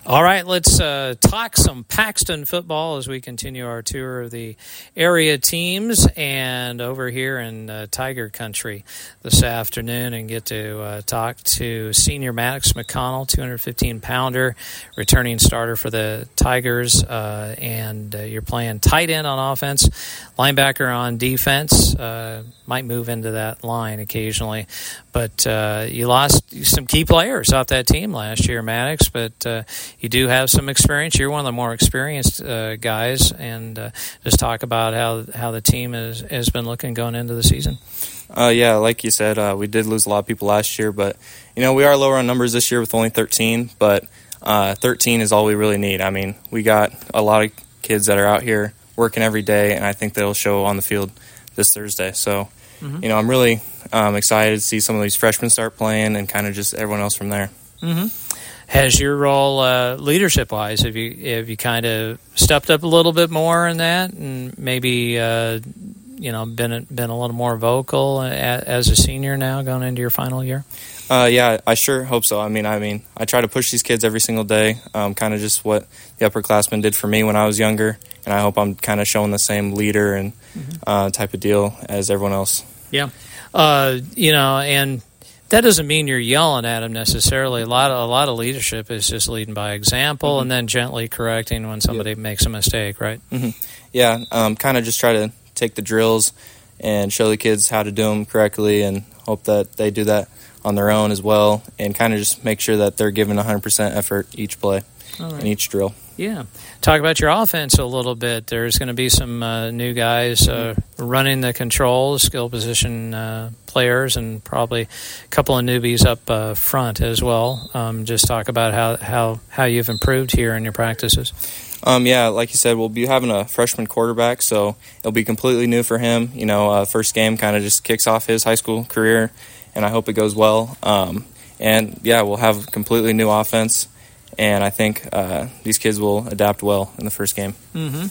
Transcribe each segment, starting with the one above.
All right, let's talk some Paxton football as we continue our tour of the area teams and over here in Tiger Country this afternoon and get to talk to senior Maddox McConnell, 215-pounder, returning starter for the Tigers, and you're playing tight end on offense, linebacker on defense, might move into that line occasionally, but you lost some key players off that team last year, Maddox, but you do have some experience. You're one of the more experienced guys, and just talk about how the team has been looking going into the season. Yeah, like you said, we did lose a lot of people last year, but we are lower on numbers this year with only 13, but 13 is all we really need. I mean, we got a lot of kids that are out here working every day, and I think they'll show on the field this Thursday. So, I'm really excited to see some of these freshmen start playing and kind of just everyone else from there. Mm-hmm. Has your role, leadership-wise, have you kind of stepped up a little bit more in that, and maybe been a little more vocal as a senior now going into your final year? Yeah, I sure hope so. I mean, I try to push these kids every single day, kind of just what the upperclassmen did for me when I was younger, and I hope I'm kind of showing the same leader and type of deal as everyone else. Yeah, and that doesn't mean you're yelling at them necessarily. A lot of leadership is just leading by example and then gently correcting when somebody makes a mistake, right? Mm-hmm. Yeah, kind of just try to take the drills and show the kids how to do them correctly and hope that they do that on their own as well, and kind of just make sure that they're giving 100% effort each play and each drill. Yeah. Talk about your offense a little bit. There's going to be some new guys running the controls, skill position players, and probably a couple of newbies up front as well. Just talk about how you've improved here in your practices. Yeah, like you said, we'll be having a freshman quarterback, so it'll be completely new for him. First game kind of just kicks off his high school career, and I hope it goes well. And, yeah, we'll have a completely new offense. And I think these kids will adapt well in the first game. Mm-hmm.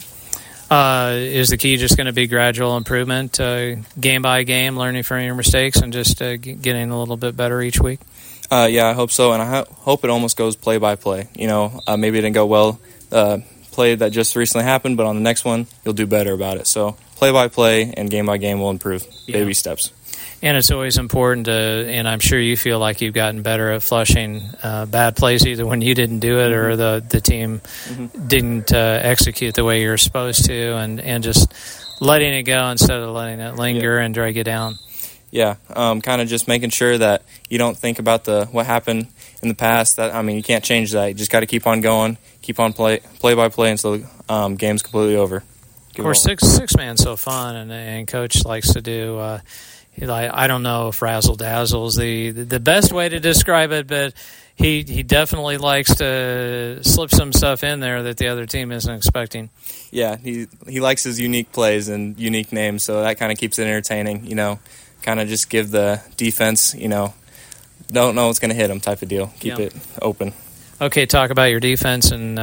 Is the key just going to be gradual improvement, game by game, learning from your mistakes, and just getting a little bit better each week? Yeah, I hope so, and I hope it almost goes play by play. Maybe it didn't go well, play that just recently happened, but on the next one, you'll do better about it. So play by play and game by game will improve, baby steps. And it's always important and I'm sure you feel like you've gotten better at flushing bad plays either when you didn't do it or the team didn't execute the way you're supposed to, and just letting it go instead of letting it linger and drag you down. Yeah, kind of just making sure that you don't think about what happened in the past. You can't change that. You just got to keep on going, keep on play by play until the game's completely over. Of course, six-man's so fun, and Coach likes to do I don't know if razzle-dazzle is the best way to describe it, but he definitely likes to slip some stuff in there that the other team isn't expecting. Yeah, he likes his unique plays and unique names, so that kind of keeps it entertaining, kind of just give the defense, don't know what's going to hit them type of deal. Keep it open. Okay, talk about your defense and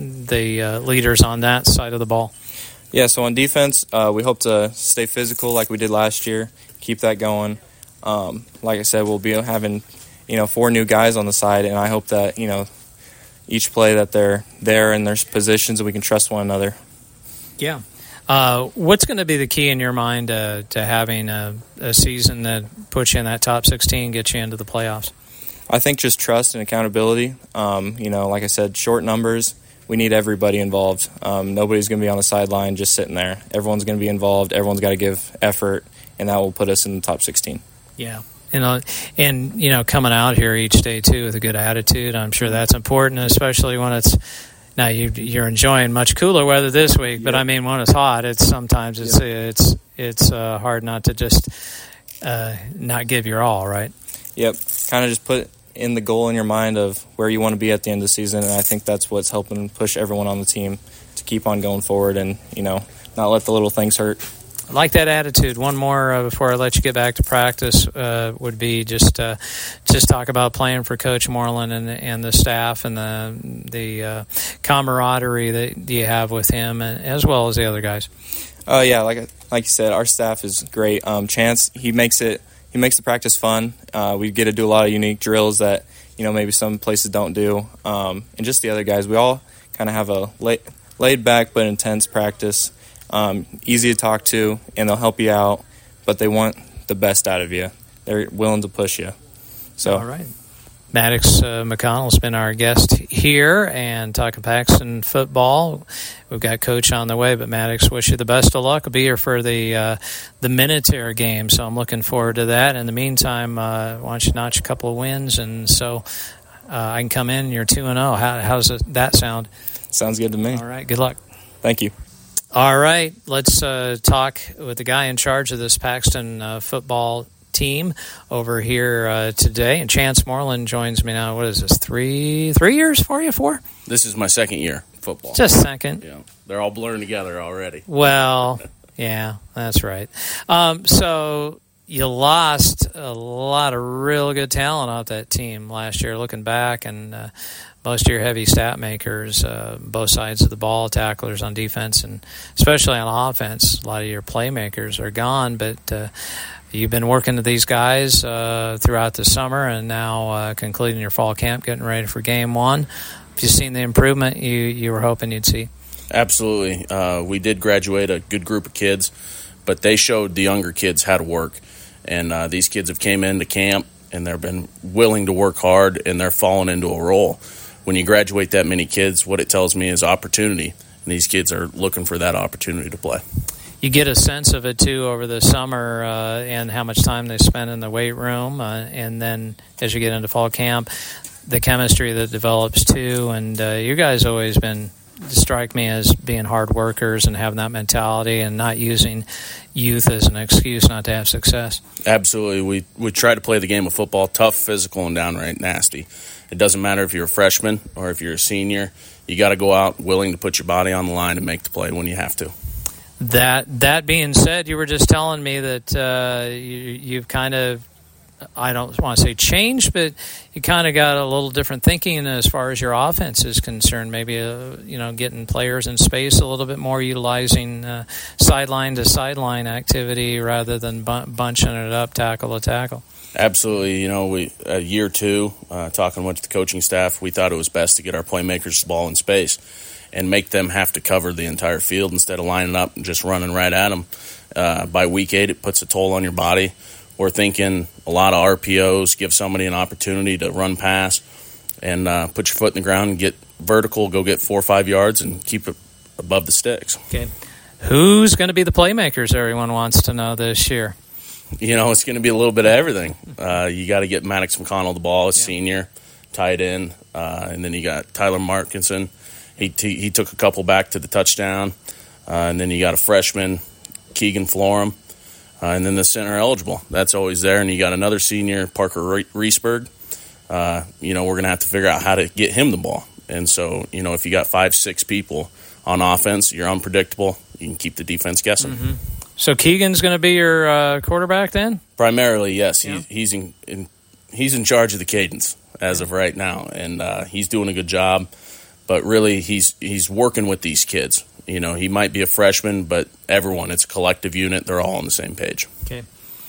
the leaders on that side of the ball. Yeah, so on defense, we hope to stay physical like we did last year, keep that going. Like I said, we'll be having, 4 new guys on the side, and I hope that, each play that they're there in their positions and we can trust one another. Yeah. What's going to be the key in your mind to having a season that puts you in that top 16, gets you into the playoffs? I think just trust and accountability. Like I said, short numbers. We need everybody involved. Nobody's going to be on the sideline just sitting there. Everyone's going to be involved. Everyone's got to give effort, and that will put us in the top 16. Yeah. And coming out here each day, too, with a good attitude, I'm sure that's important, especially when it's – now you're enjoying much cooler weather this week, but, when it's hot, it's hard not to just not give your all, right? Yep. Kind of just put – in the goal in your mind of where you want to be at the end of the season, and I think that's what's helping push everyone on the team to keep on going forward and, not let the little things hurt. I like that attitude. One more before I let you get back to practice would be just talk about playing for Coach Moreland and the staff and the camaraderie that you have with him as well as the other guys. Yeah, like you said, our staff is great. Chance, he makes the practice fun. We get to do a lot of unique drills that, maybe some places don't do. And just the other guys, we all kind of have a laid back but intense practice, easy to talk to, and they'll help you out, but they want the best out of you. They're willing to push you. So. All right. Maddox McConnell's been our guest here, and talking Paxton football. We've got Coach on the way, but Maddox, wish you the best of luck. I'll be here for the Minotaur game, so I'm looking forward to that. In the meantime, why don't you notch a couple of wins, and so I can come in and you're 2-0. How does that sound? Sounds good to me. All right, good luck. Thank you. All right, let's talk with the guy in charge of this Paxton football team over here today, and Chance Moreland joins me now. What is this, three years for you? 4? This is my second year football. Just second. Yeah, they're all blurring together already. Well, yeah, that's right. So you lost a lot of real good talent off that team last year. Looking back, and most of your heavy stat makers, both sides of the ball, tacklers on defense, and especially on offense, a lot of your playmakers are gone, but you've been working with these guys throughout the summer, and now concluding your fall camp, getting ready for game 1. Have you seen the improvement you were hoping you'd see? Absolutely. We did graduate a good group of kids, but they showed the younger kids how to work. And these kids have came into camp, and they've been willing to work hard, and they're falling into a role. When you graduate that many kids, what it tells me is opportunity, and these kids are looking for that opportunity to play. You get a sense of it, too, over the summer and how much time they spend in the weight room. And then as you get into fall camp, the chemistry that develops, too. And you guys always strike me as being hard workers and having that mentality and not using youth as an excuse not to have success. Absolutely. We try to play the game of football tough, physical, and downright nasty. It doesn't matter if you're a freshman or if you're a senior. You got to go out willing to put your body on the line and make the play when you have to. That being said, you were just telling me that you've kind of, I don't want to say changed, but you kind of got a little different thinking as far as your offense is concerned. Maybe getting players in space a little bit more, utilizing sideline to sideline activity rather than bunching it up tackle to tackle. Absolutely. We year 2, talking with the coaching staff, we thought it was best to get our playmakers the ball in space and make them have to cover the entire field instead of lining up and just running right at them. By week 8, it puts a toll on your body. We're thinking a lot of RPOs, give somebody an opportunity to run pass and put your foot in the ground and get vertical, go get 4 or 5 yards and keep it above the sticks. Okay. Who's going to be the playmakers everyone wants to know this year? It's going to be a little bit of everything. You got to get Maddox McConnell the ball, senior, tight end, and then you got Tyler Markinson. He took a couple back to the touchdown. And then you got a freshman, Keegan Florum, and then the center eligible. That's always there. And you got another senior, Parker Reesberg. We're going to have to figure out how to get him the ball. And so, if you got 5-6 people on offense, you're unpredictable. You can keep the defense guessing. Mm-hmm. So Keegan's going to be your quarterback then? Primarily, yes. Yeah. He's in charge of the cadence as of right now, and he's doing a good job. But really, he's working with these kids. He might be a freshman, but everyone, it's a collective unit. They're all on the same page. Okay.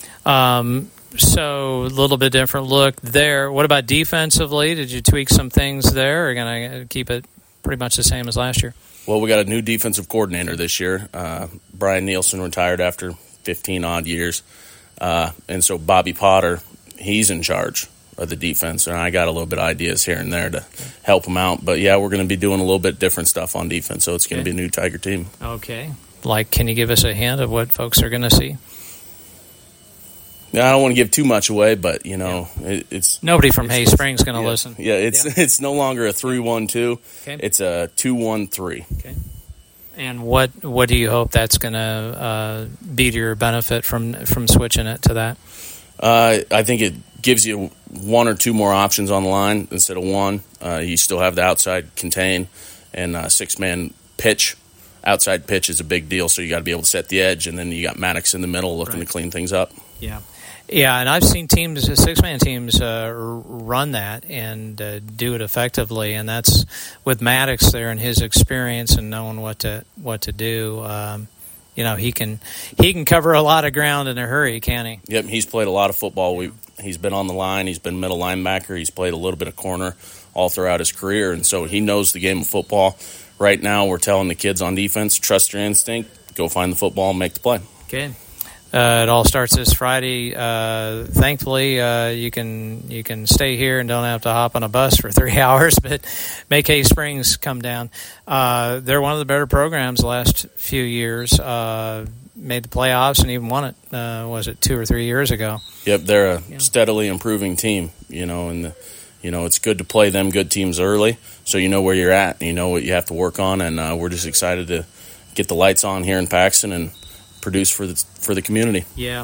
So a little bit different look there. What about defensively? Did you tweak some things there, or are you going to keep it pretty much the same as last year? Well, we got a new defensive coordinator this year. Brian Nielsen retired after 15-odd years. And so Bobby Potter, he's in charge of the defense, and I got a little bit of ideas here and there to help him out. But, yeah, we're going to be doing a little bit different stuff on defense, so it's going to be a new Tiger team. Okay. Can you give us a hint of what folks are going to see? Yeah, I don't want to give too much away, but, it's... Nobody from Hay Springs going to listen. Yeah, it's no longer a 3-1-2. Okay. It's a 2-1-3. Okay. And what do you hope that's going to be to your benefit from switching it to that? I think it gives you 1 or 2 more options on the line instead of 1. You still have the outside contain and 6-man pitch. Outside pitch is a big deal, so you got to be able to set the edge, and then you got Maddox in the middle looking to clean things up. Yeah. Yeah, and I've seen teams, 6-man teams, run that and do it effectively, and that's with Maddox there and his experience and knowing what to do. he can cover a lot of ground in a hurry, can't he? Yep, he's played a lot of football. He's been on the line. He's been middle linebacker. He's played a little bit of corner all throughout his career, and so he knows the game of football. Right now, we're telling the kids on defense, trust your instinct, go find the football and make the play. Okay. It all starts this Friday. Thankfully, you can stay here and don't have to hop on a bus for 3 hours, but McKay Springs come down. They're one of the better programs the last few years. Made the playoffs and even won it, was it 2 or 3 years ago? Yep, they're a steadily improving team, and it's good to play them good teams early so you know where you're at and you know what you have to work on, and we're just excited to get the lights on here in Paxton and produce for the community. Yeah.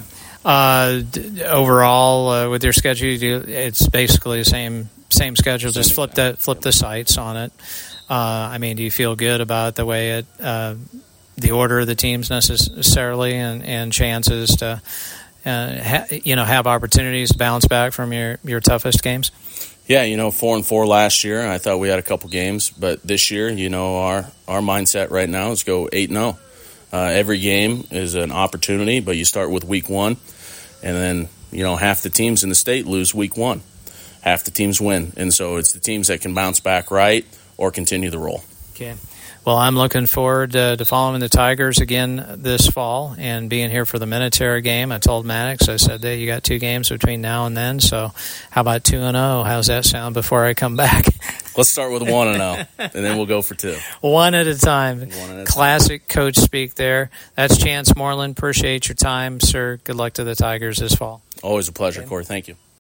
Overall, with your schedule, it's basically the same schedule. Just flip the sites on it. Do you feel good about the way the order of the teams necessarily, and chances to have opportunities to bounce back from your toughest games? Yeah, 4-4 last year. I thought we had a couple games, but this year, our mindset right now is go 8-0. Every game is an opportunity, but you start with week 1, and then, half the teams in the state lose week 1. Half the teams win, and so it's the teams that can bounce back right or continue the roll. Okay. Well, I'm looking forward to following the Tigers again this fall and being here for the Minotera game. I told Maddox, I said, hey, you got 2 games between now and then, so how about 2-0? How's that sound before I come back? Let's start with 1-0, and then we'll go for 2. One at a time. Classic coach speak there. That's Chance Moreland. Appreciate your time, sir. Good luck to the Tigers this fall. Always a pleasure, Corey. Thank you.